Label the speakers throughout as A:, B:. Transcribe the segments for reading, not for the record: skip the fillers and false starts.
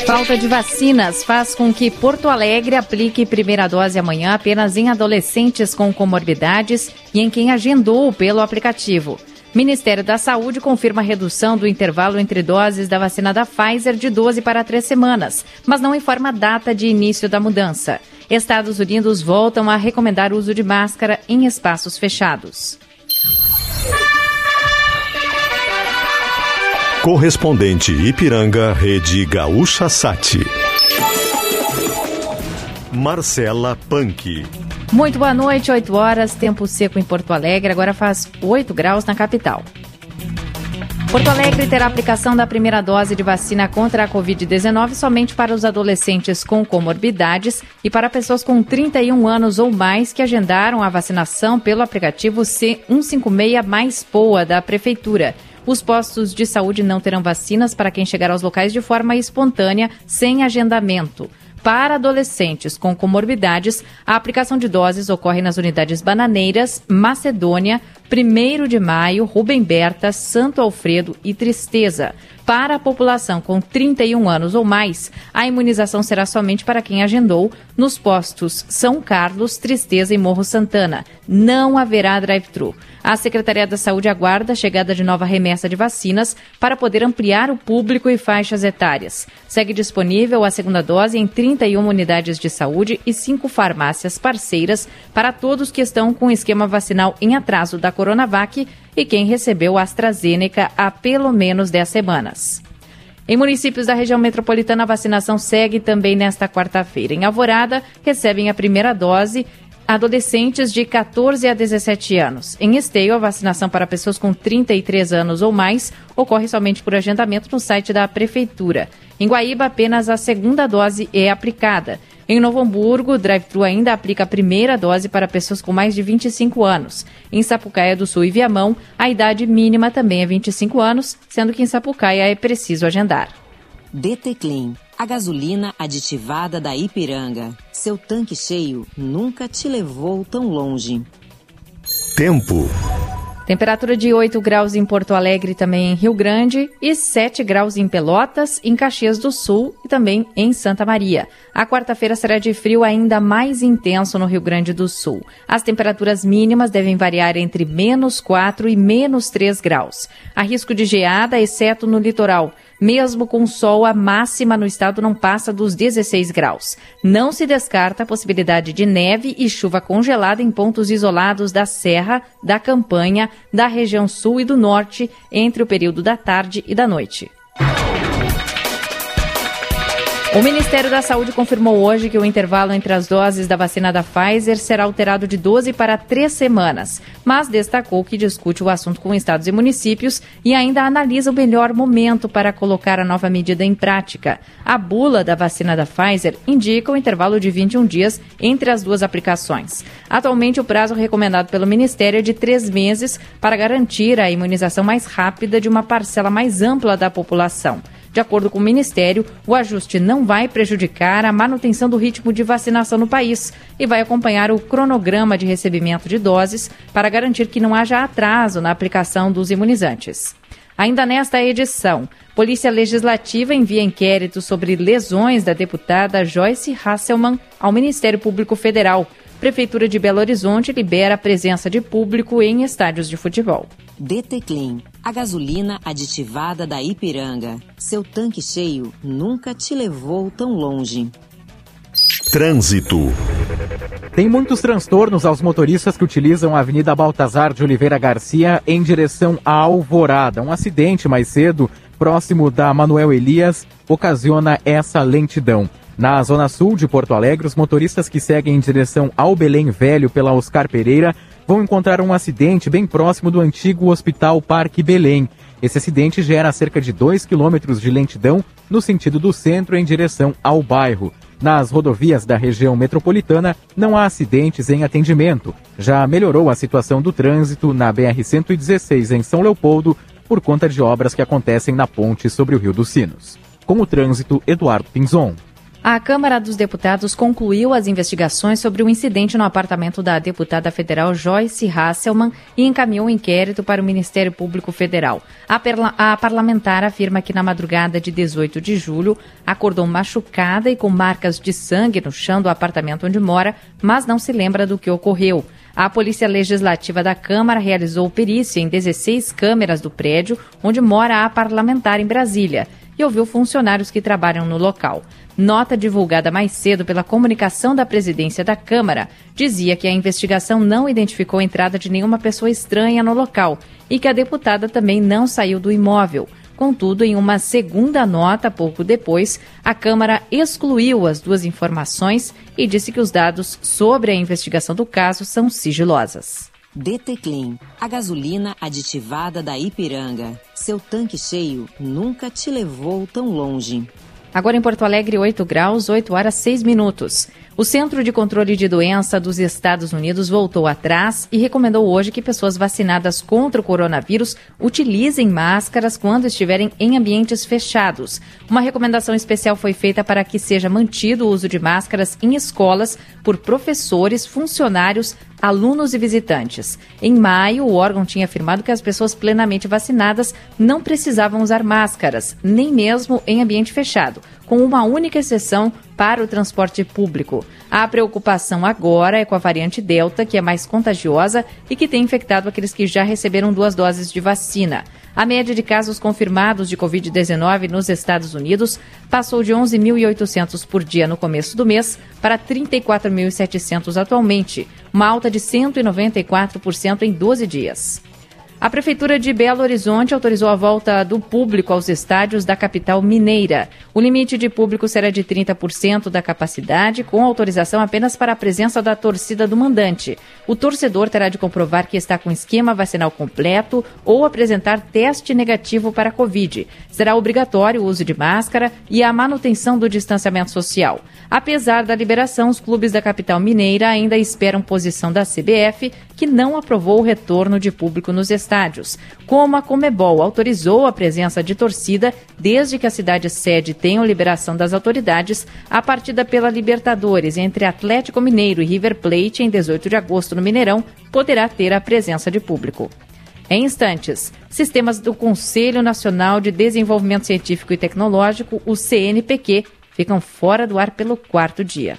A: Falta de vacinas faz com que Porto Alegre aplique primeira dose amanhã apenas em adolescentes com comorbidades e em quem agendou pelo aplicativo. Ministério da Saúde confirma a redução do intervalo entre doses da vacina da Pfizer de 12 para 3 semanas, mas não informa a data de início da mudança. Estados Unidos voltam a recomendar o uso de máscara em espaços fechados.
B: Correspondente Ipiranga, Rede Gaúcha Sat. Marcela Punk.
A: Muito boa noite, 8 horas, tempo seco em Porto Alegre, agora faz 8 graus na capital. Porto Alegre terá aplicação da primeira dose de vacina contra a Covid-19 somente para os adolescentes com comorbidades e para pessoas com 31 anos ou mais que agendaram a vacinação pelo aplicativo C156 Mais POA da Prefeitura. Os postos de saúde não terão vacinas para quem chegar aos locais de forma espontânea, sem agendamento. Para adolescentes com comorbidades, a aplicação de doses ocorre nas unidades Bananeiras, Macedônia, 1º de Maio, Rubem Berta, Santo Alfredo e Tristeza. Para a população com 31 anos ou mais, a imunização será somente para quem agendou nos postos São Carlos, Tristeza e Morro Santana. Não haverá drive-thru. A Secretaria da Saúde aguarda a chegada de nova remessa de vacinas para poder ampliar o público e faixas etárias. Segue disponível a segunda dose em 31 unidades de saúde e 5 farmácias parceiras para todos que estão com esquema vacinal em atraso da Coronavac e quem recebeu a AstraZeneca há pelo menos 10 semanas. Em municípios da região metropolitana, a vacinação segue também nesta quarta-feira. Em Alvorada, recebem a primeira dose adolescentes de 14 a 17 anos. Em Esteio, a vacinação para pessoas com 33 anos ou mais ocorre somente por agendamento no site da Prefeitura. Em Guaíba, apenas a segunda dose é aplicada. Em Novo Hamburgo, o drive-thru ainda aplica a primeira dose para pessoas com mais de 25 anos. Em Sapucaia do Sul e Viamão, a idade mínima também é 25 anos, sendo que em Sapucaia é preciso agendar.
C: DT Clean, a gasolina aditivada da Ipiranga. Seu tanque cheio nunca te levou tão longe.
B: Tempo.
A: Temperatura de 8 graus em Porto Alegre, também em Rio Grande, e 7 graus em Pelotas, em Caxias do Sul e também em Santa Maria. A quarta-feira será de frio ainda mais intenso no Rio Grande do Sul. As temperaturas mínimas devem variar entre -4 e -3 graus. Há risco de geada, exceto no litoral. Mesmo com sol, a máxima no estado não passa dos 16 graus. Não se descarta a possibilidade de neve e chuva congelada em pontos isolados da Serra, da Campanha, da região sul e do norte, entre o período da tarde e da noite. O Ministério da Saúde confirmou hoje que o intervalo entre as doses da vacina da Pfizer será alterado de 12 para 3 semanas, mas destacou que discute o assunto com estados e municípios e ainda analisa o melhor momento para colocar a nova medida em prática. A bula da vacina da Pfizer indica o intervalo de 21 dias entre as duas aplicações. Atualmente, o prazo recomendado pelo Ministério é de 3 meses para garantir a imunização mais rápida de uma parcela mais ampla da população. De acordo com o Ministério, o ajuste não vai prejudicar a manutenção do ritmo de vacinação no país e vai acompanhar o cronograma de recebimento de doses para garantir que não haja atraso na aplicação dos imunizantes. Ainda nesta edição, Polícia Legislativa envia inquérito sobre lesões da deputada Joyce Hasselmann ao Ministério Público Federal. Prefeitura de Belo Horizonte libera a presença de público em estádios de futebol.
C: DT Clean, a gasolina aditivada da Ipiranga. Seu tanque cheio nunca te levou tão longe.
B: Trânsito.
D: Tem muitos transtornos aos motoristas que utilizam a Avenida Baltazar de Oliveira Garcia em direção à Alvorada. Um acidente mais cedo, próximo da Manuel Elias, ocasiona essa lentidão. Na zona sul de Porto Alegre, os motoristas que seguem em direção ao Belém Velho pela Oscar Pereira vão encontrar um acidente bem próximo do antigo Hospital Parque Belém. Esse acidente gera cerca de 2 quilômetros de lentidão no sentido do centro em direção ao bairro. Nas rodovias da região metropolitana, não há acidentes em atendimento. Já melhorou a situação do trânsito na BR-116 em São Leopoldo por conta de obras que acontecem na ponte sobre o Rio dos Sinos. Com o trânsito, Eduardo Pinzon.
A: A Câmara dos Deputados concluiu as investigações sobre o incidente no apartamento da deputada federal Joyce Hasselmann e encaminhou o inquérito para o Ministério Público Federal. A parlamentar afirma que na madrugada de 18 de julho acordou machucada e com marcas de sangue no chão do apartamento onde mora, mas não se lembra do que ocorreu. A Polícia Legislativa da Câmara realizou perícia em 16 câmeras do prédio onde mora a parlamentar em Brasília e ouviu funcionários que trabalham no local. Nota divulgada mais cedo pela comunicação da presidência da Câmara dizia que a investigação não identificou a entrada de nenhuma pessoa estranha no local e que a deputada também não saiu do imóvel. Contudo, em uma segunda nota, pouco depois, a Câmara excluiu as duas informações e disse que os dados sobre a investigação do caso são sigilosas.
C: DT Clean, a gasolina aditivada da Ipiranga. Seu tanque cheio nunca te levou tão longe.
A: Agora em Porto Alegre, 8 graus, 8 horas, 6 minutos. O Centro de Controle de Doença dos Estados Unidos voltou atrás e recomendou hoje que pessoas vacinadas contra o coronavírus utilizem máscaras quando estiverem em ambientes fechados. Uma recomendação especial foi feita para que seja mantido o uso de máscaras em escolas por professores, funcionários, alunos e visitantes. Em maio, o órgão tinha afirmado que as pessoas plenamente vacinadas não precisavam usar máscaras, nem mesmo em ambiente fechado, com uma única exceção para o transporte público. A preocupação agora é com a variante Delta, que é mais contagiosa e que tem infectado aqueles que já receberam 2 doses de vacina. A média de casos confirmados de Covid-19 nos Estados Unidos passou de 11.800 por dia no começo do mês para 34.700 atualmente, uma alta de 194% em 12 dias. A Prefeitura de Belo Horizonte autorizou a volta do público aos estádios da capital mineira. O limite de público será de 30% da capacidade, com autorização apenas para a presença da torcida do mandante. O torcedor terá de comprovar que está com esquema vacinal completo ou apresentar teste negativo para a Covid. Será obrigatório o uso de máscara e a manutenção do distanciamento social. Apesar da liberação, os clubes da capital mineira ainda esperam posição da CBF, que não aprovou o retorno de público nos estádios. Como a Conmebol autorizou a presença de torcida desde que a cidade sede tenha liberação das autoridades, a partida pela Libertadores entre Atlético Mineiro e River Plate em 18 de agosto no Mineirão poderá ter a presença de público. Em instantes, sistemas do Conselho Nacional de Desenvolvimento Científico e Tecnológico, o CNPq, ficam fora do ar pelo 4º dia.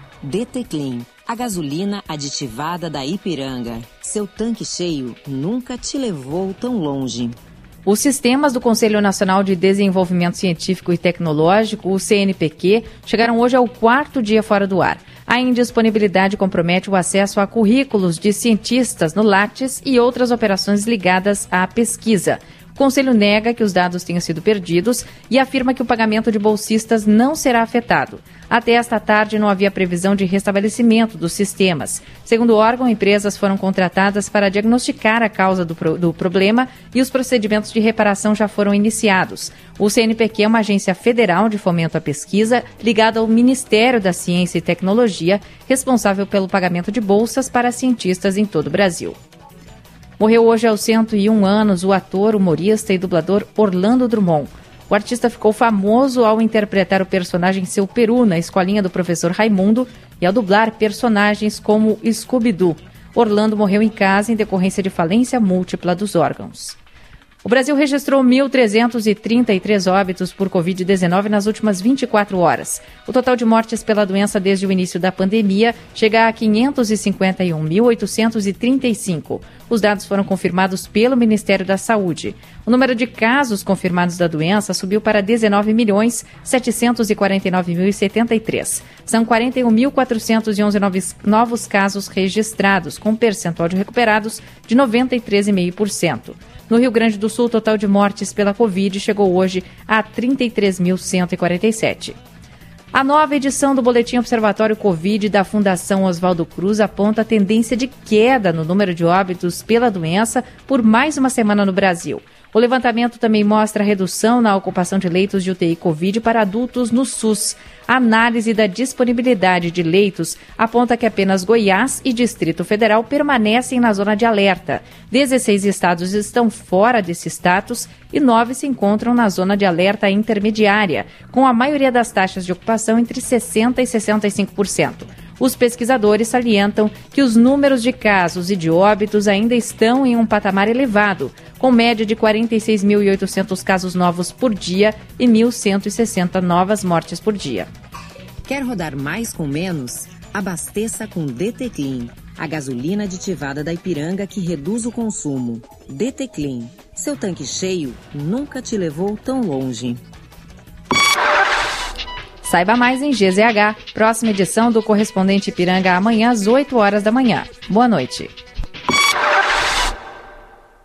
C: DT Clean, a gasolina aditivada da Ipiranga. Seu tanque cheio nunca te levou tão longe.
A: Os sistemas do Conselho Nacional de Desenvolvimento Científico e Tecnológico, o CNPq, chegaram hoje ao 4º dia fora do ar. A indisponibilidade compromete o acesso a currículos de cientistas no Lattes e outras operações ligadas à pesquisa. O Conselho nega que os dados tenham sido perdidos e afirma que o pagamento de bolsistas não será afetado. Até esta tarde não havia previsão de restabelecimento dos sistemas. Segundo o órgão, empresas foram contratadas para diagnosticar a causa do problema e os procedimentos de reparação já foram iniciados. O CNPq é uma agência federal de fomento à pesquisa ligada ao Ministério da Ciência e Tecnologia, responsável pelo pagamento de bolsas para cientistas em todo o Brasil. Morreu hoje aos 101 anos o ator, humorista e dublador Orlando Drummond. O artista ficou famoso ao interpretar o personagem Seu Peru na Escolinha do Professor Raimundo e ao dublar personagens como Scooby-Doo. Orlando morreu em casa em decorrência de falência múltipla dos órgãos. O Brasil registrou 1.333 óbitos por Covid-19 nas últimas 24 horas. O total de mortes pela doença desde o início da pandemia chega a 551.835. Os dados foram confirmados pelo Ministério da Saúde. O número de casos confirmados da doença subiu para 19.749.073. São 41.411 novos casos registrados, com percentual de recuperados de 93,5%. No Rio Grande do Sul, o total de mortes pela Covid chegou hoje a 33.147. A nova edição do Boletim Observatório Covid da Fundação Oswaldo Cruz aponta a tendência de queda no número de óbitos pela doença por mais uma semana no Brasil. O levantamento também mostra a redução na ocupação de leitos de UTI Covid para adultos no SUS. A análise da disponibilidade de leitos aponta que apenas Goiás e Distrito Federal permanecem na zona de alerta. 16 estados estão fora desse status e 9 se encontram na zona de alerta intermediária, com a maioria das taxas de ocupação entre 60% e 65%. Os pesquisadores salientam que os números de casos e de óbitos ainda estão em um patamar elevado, com média de 46.800 casos novos por dia e 1.160 novas mortes por dia.
C: Quer rodar mais com menos? Abasteça com DT Clean, a gasolina aditivada da Ipiranga que reduz o consumo. DT Clean, seu tanque cheio nunca te levou tão longe.
A: Saiba mais em GZH. Próxima edição do Correspondente Ipiranga amanhã às 8 horas da manhã. Boa noite.